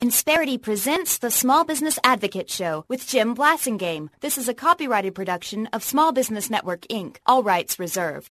Insperity presents the Small Business Advocate Show with Jim Blasingame. This is a copyrighted production of Small Business Network, Inc., all rights reserved.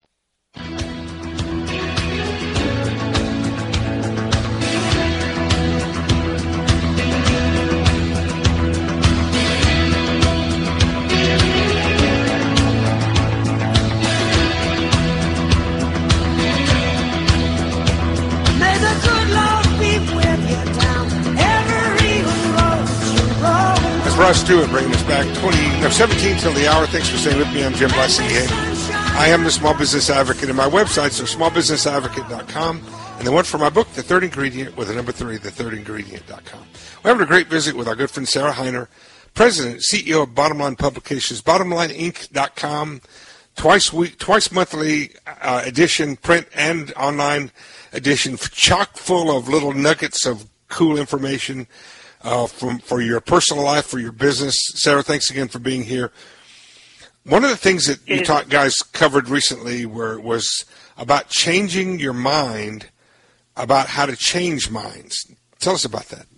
Russ Stewart bringing us back 17 till the hour. Thanks for staying with me. I'm Jim Blasingame. I am the Small Business Advocate, and my websites are smallbusinessadvocate.com, and the one for my book, The Third Ingredient, with the number 3, thethirdingredient.com. We're having a great visit with our good friend Sarah Hiner, President and CEO of Bottom Line Publications, bottomlineinc.com, twice monthly edition, print and online edition, chock full of little nuggets of cool information for your personal life, for your business. Sarah, thanks again for being here. One of the things that you guys covered recently was about changing your mind, about how to change minds. Tell us about that.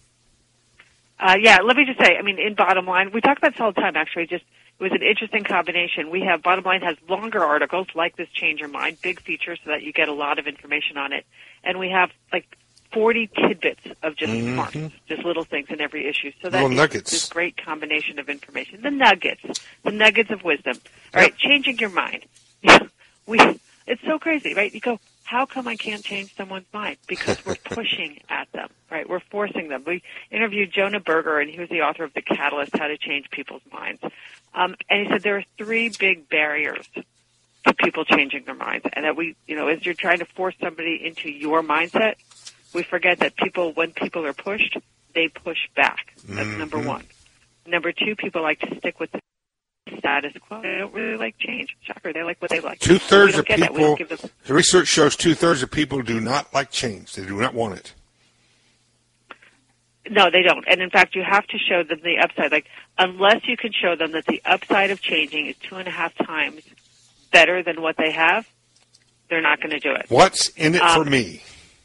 Let me just say, in Bottom Line, we talk about this all the time, actually. It was an interesting combination. We have, Bottom Line has longer articles like this Change Your Mind, big features so that you get a lot of information on it. And we have, 40 tidbits of just smarts, just little things in every issue. So that's this great combination of information. The nuggets of wisdom. All right, changing your mind. It's so crazy, right? You go, how come I can't change someone's mind? Because we're pushing at them, right? We're forcing them. We interviewed Jonah Berger, and he was the author of The Catalyst, How to Change People's Minds. And he said there are 3 big barriers to people changing their minds. And that as you're trying to force somebody into your mindset, we forget that when people are pushed, they push back. That's number 1. Number 2, people like to stick with the status quo. They don't really like change. Shocker, they like what they like. 2/3 of people, the research shows 2/3 of people do not like change. They do not want it. No, they don't. And in fact, you have to show them the upside. Unless you can show them that the upside of changing is 2.5 times better than what they have, they're not going to do it. What's in it for me?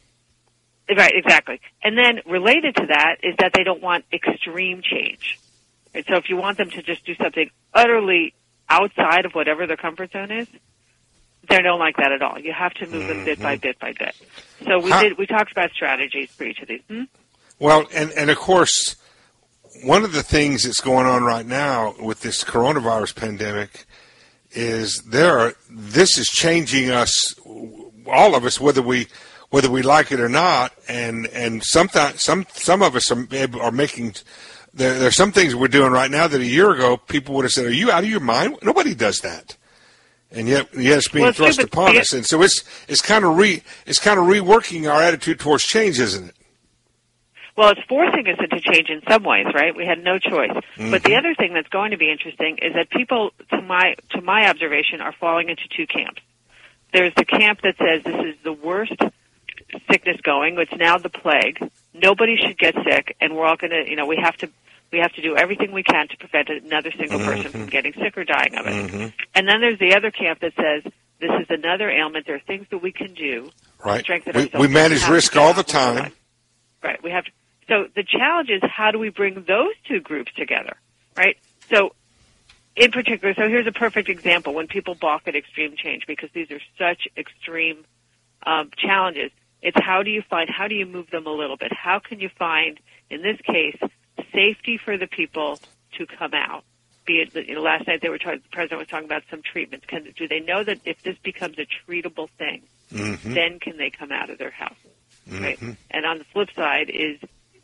Right, exactly. And then related to that is that they don't want extreme change. Right? So if you want them to just do something utterly outside of whatever their comfort zone is, they don't like that at all. You have to move them bit by bit by bit. So we talked about strategies for each of these. Well, and of course, one of the things that's going on right now with this coronavirus pandemic is this is changing us, all of us, whether we like it or not, and sometimes some of us are making. There's some things we're doing right now that a year ago people would have said, "Are you out of your mind?" Nobody does that, and yet it's being thrust upon us, and so it's kind of reworking our attitude towards change, isn't it? Well, it's forcing us into change in some ways, right? We had no choice. But the other thing that's going to be interesting is that people, to my observation, are falling into 2 camps. There's the camp that says this is the worst sickness going. It's now the plague. Nobody should get sick, and we're all going to, we have to do everything we can to prevent another single person from getting sick or dying of it. And then there's the other camp that says this is another ailment. There are things that we can do to strengthen ourselves. We manage risk all the time. Right. We have to. So the challenge is how do we bring those 2 groups together, right? So in particular, so here's a perfect example when people balk at extreme change because these are such extreme challenges. It's how do you move them a little bit? How can you find, in this case, safety for the people to come out? Be it, last night the president was talking about some treatments. Do they know that if this becomes a treatable thing, then can they come out of their house? Right? And on the flip side is,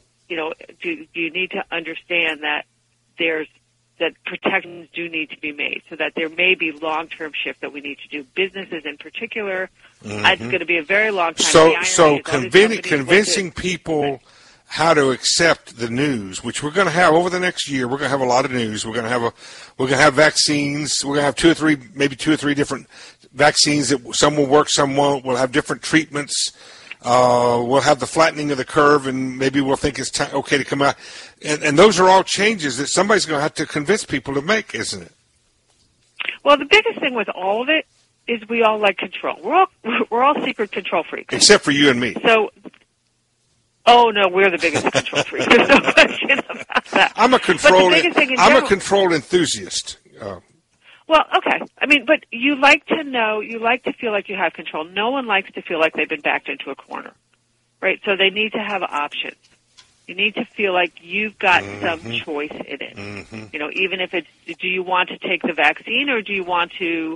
do you need to understand that that protections do need to be made so that there may be long-term shift that we need to do. Businesses in particular, it's going to be a very long time. So convincing people how to accept the news, which we're going to have over the next year. We're going to have a lot of news. We're going to have vaccines. We're going to have maybe two or three different vaccines that some will work, some won't. We'll have different treatments. We'll have the flattening of the curve, and maybe we'll think it's okay to come out. And those are all changes that somebody's going to have to convince people to make, isn't it? Well, the biggest thing with all of it is we all like control. We're all secret control freaks. Except for you and me. So, Oh no, we're the biggest control freak. There's no question about that. I'm a control enthusiast. Well, okay. I mean, but you like to feel like you have control. No one likes to feel like they've been backed into a corner, right? So they need to have options. You need to feel like you've got some choice in it. You know, even if it's, do you want to take the vaccine or do you want to,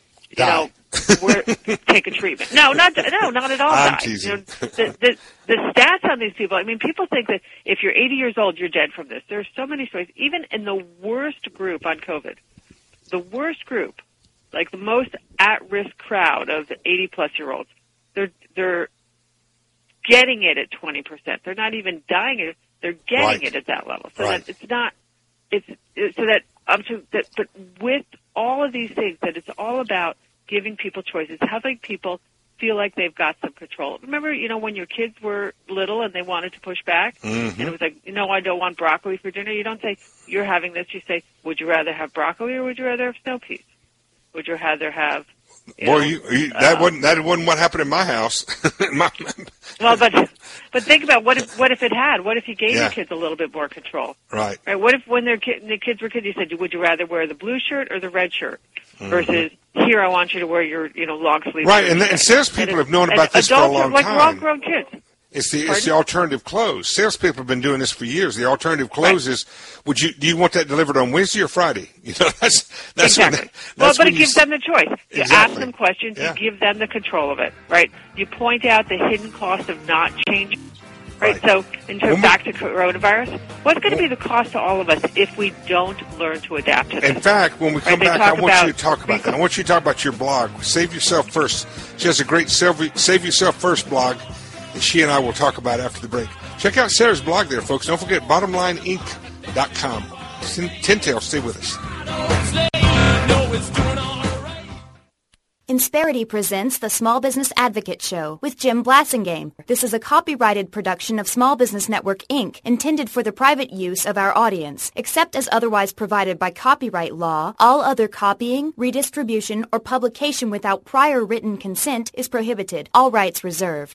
take a treatment? No, not at all. I'm teasing. You know, the stats on these people. I mean, people think that if you're 80 years old, you're dead from this. There are so many stories. Even in the worst group on COVID, the worst group, like the most at-risk crowd of the 80-plus-year-olds, they're getting it at 20%. They're not even dying it. They're getting it at that level. So that it's not. But with all of these things, that it's all about giving people choices, having people feel like they've got some control. Remember, when your kids were little and they wanted to push back, and it was like, I don't want broccoli for dinner. You don't say, you're having this. You say, would you rather have broccoli or would you rather have snow peas? Would you rather have... that wasn't what happened in my house. Well, but think about what if it had? What if you gave your kids a little bit more control? Right. What if when the kids were kids, you said, would you rather wear the blue shirt or the red shirt? Versus, here I want you to wear your long sleeve. Right, and salespeople have known about this for a long time. We're all grown kids. It's the alternative clothes. Salespeople have been doing this for years. The alternative clothes is, do you want that delivered on Wednesday or Friday? That's exactly. But it gives them the choice. You ask them questions. Yeah. You give them the control of it. Right. You point out the hidden cost of not changing. Right. So, back to coronavirus, what's going to be the cost to all of us if we don't learn to adapt to this? In fact, when we come back, I want you to talk about that. I want you to talk about your blog, Save Yourself First. She has a great Save Yourself First blog, and she and I will talk about it after the break. Check out Sarah's blog there, folks. Don't forget, bottomlineinc.com. Tintail, stay with us. Insperity presents the Small Business Advocate Show with Jim Blasingame. This is a copyrighted production of Small Business Network, Inc., intended for the private use of our audience. Except as otherwise provided by copyright law, all other copying, redistribution, or publication without prior written consent is prohibited. All rights reserved.